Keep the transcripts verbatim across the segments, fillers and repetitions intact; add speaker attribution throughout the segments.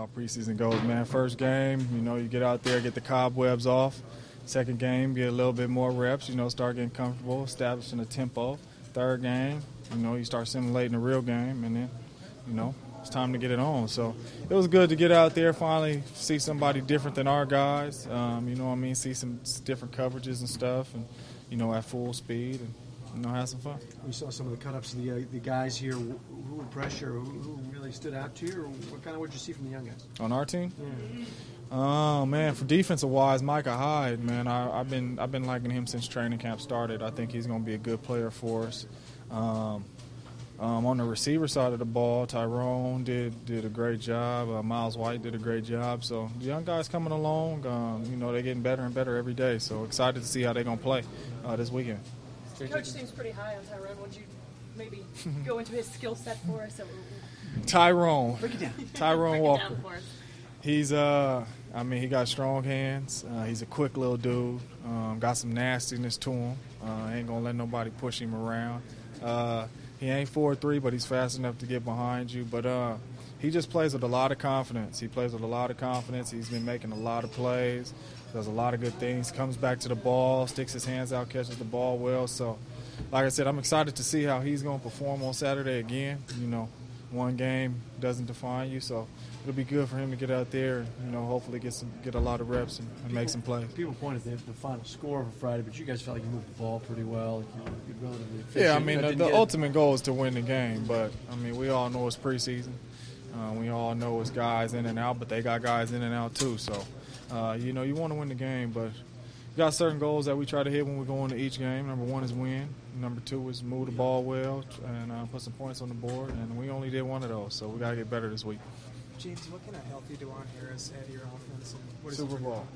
Speaker 1: how preseason goes, man. First game, you know, you get out there, get the cobwebs off. Second game, get a little bit more reps, you know, start getting comfortable, establishing a tempo. Third game, you know, you start simulating the real game, and then, you know, it's time to get it on. So it was good to get out there, finally see somebody different than our guys. Um, you know what I mean? See some different coverages and stuff, and, you know, at full speed, and, you know, have some fun.
Speaker 2: We saw some of the cut-ups of the, uh, the guys here. Who, who impressed you, or who, who really stood out to you, or what kind of what did you see from the young guys?
Speaker 1: On our team?
Speaker 2: Yeah.
Speaker 1: Oh man, for defensive-wise, Micah Hyde, man, I, I've been I've been liking him since training camp started. I think he's going to be a good player for us. Um, um, on the receiver side of the ball, Tyrone did did a great job. Uh, Miles White did a great job. So the young guys coming along, um, you know, they're getting better and better every day. So excited to see how they're going to play uh, this weekend.
Speaker 3: Coach seems pretty high on Tyrone. Would you maybe go into his skill set for us?
Speaker 1: Tyrone.
Speaker 2: Break it down.
Speaker 1: Tyrone
Speaker 3: Break
Speaker 1: Walker.
Speaker 3: it down for us.
Speaker 1: He's uh, I mean, he got strong hands. Uh, he's a quick little dude. Um, got some nastiness to him. Uh, ain't gonna let nobody push him around. Uh, he ain't four three, but he's fast enough to get behind you. But uh, he just plays with a lot of confidence. He plays with a lot of confidence. He's been making a lot of plays. Does a lot of good things. Comes back to the ball, sticks his hands out, catches the ball well. So, like I said, I'm excited to see how he's gonna perform on Saturday again. You know, one game doesn't define you, so it'll be good for him to get out there and, you know, hopefully get some get a lot of reps and, and make some plays.
Speaker 2: People pointed at the, the final score for Friday, but you guys felt like you moved the ball pretty well. Like you were relatively efficient.
Speaker 1: Yeah, I mean,
Speaker 2: You know,
Speaker 1: the,
Speaker 2: didn't
Speaker 1: the
Speaker 2: get-
Speaker 1: ultimate goal is to win the game, but, I mean, we all know it's preseason. Uh, we all know it's guys in and out, but they got guys in and out too. So, uh, you know, you want to win the game, but we got certain goals that we try to hit when we go into each game. Number one is win. Number two is move the ball well and uh, put some points on the board, and we only did one of those, so we got to get better this week.
Speaker 4: James, what kind of help you DeJuan Harris add to your offense? And what is
Speaker 1: Super
Speaker 4: he
Speaker 1: Bowl.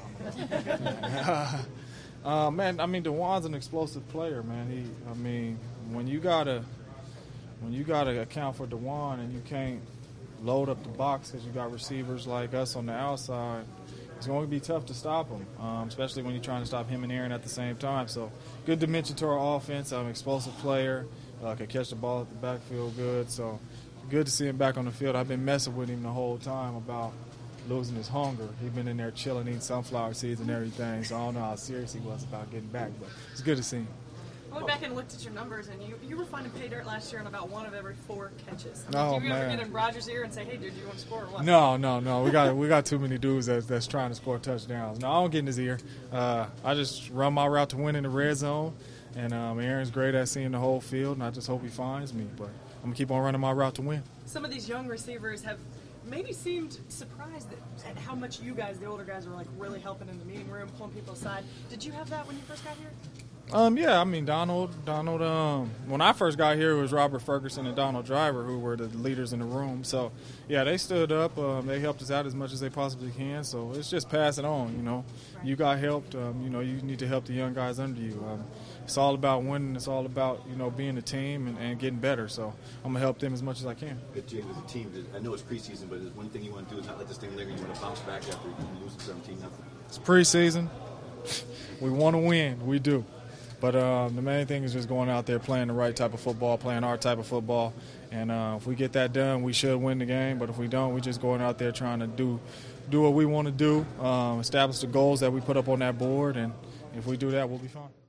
Speaker 1: No. uh, man, I mean, DeJuan's an explosive player, man. He, I mean, when you gotta, when you gotta account for DeJuan and you can't load up the box because you got receivers like us on the outside, it's going to be tough to stop him, um, especially when you're trying to stop him and Aaron at the same time. So, good dimension to our offense. I'm an explosive player. Uh, can catch the ball at the backfield good. So, good to see him back on the field. I've been messing with him the whole time about losing his hunger. He's been in there chilling, eating sunflower seeds and everything. So, I don't know how serious he was about getting back, but it's good to see him.
Speaker 3: I went back and looked at your numbers, and you, you were finding pay dirt last year on about one of every four catches. I mean,
Speaker 1: Oh,
Speaker 3: do you ever
Speaker 1: man.
Speaker 3: get in Rogers' ear and say, hey, dude, do you want to score or what?
Speaker 1: No, no, no. We got we got too many dudes that, that's trying to score touchdowns. No, I don't get in his ear. Uh, I just run my route to win in the red zone, and um, Aaron's great at seeing the whole field, and I just hope he finds me. But I'm going to keep on running my route to win.
Speaker 3: Some of these young receivers have maybe seemed surprised at, at how much you guys, the older guys, are like really helping in the meeting room, pulling people aside. Did you have that when you first got here?
Speaker 1: Um, yeah, I mean, Donald, Donald, um, when I first got here, it was Robert Ferguson and Donald Driver who were the leaders in the room. So, yeah, they stood up. Um, they helped us out as much as they possibly can. So it's just pass it on, you know. You got helped. Um, you know, you need to help the young guys under you. Um, it's all about winning. It's all about, you know, being a team and, and getting better. So I'm going to help them as much as I can.
Speaker 5: Good, James, as a team, I know it's preseason, but is one thing you want to do is not let this thing linger. You want to bounce back after you lose seventeen nothing.
Speaker 1: It's preseason. We want to win. We do. But um, the main thing is just going out there playing the right type of football, playing our type of football. And uh, if we get that done, we should win the game. But if we don't, we're just going out there trying to do do what we want to do, um, establish the goals that we put up on that board. And if we do that, we'll be fine.